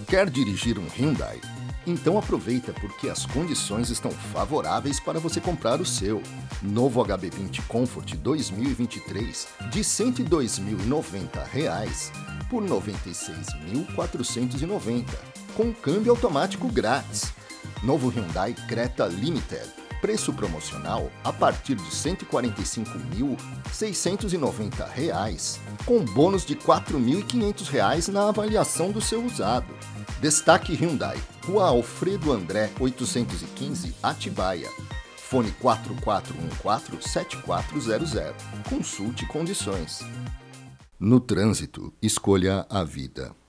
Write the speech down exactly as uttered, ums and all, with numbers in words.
Quer dirigir um Hyundai? Então aproveita porque as condições estão favoráveis para você comprar o seu. Novo H B vinte Comfort dois mil e vinte e três de cento e dois mil e noventa reais por noventa e seis mil quatrocentos e noventa, com câmbio automático grátis. Novo Hyundai Creta Limited, preço promocional a partir de cento e quarenta e cinco mil seiscentos e noventa reais, com bônus de quatro mil e quinhentos reais na avaliação do seu usado. Destaque Hyundai, Rua Alfredo André oitocentos e quinze, Atibaia. Fone quatro quatro um quatro sete quatro zero zero. Consulte condições. No trânsito, escolha a vida.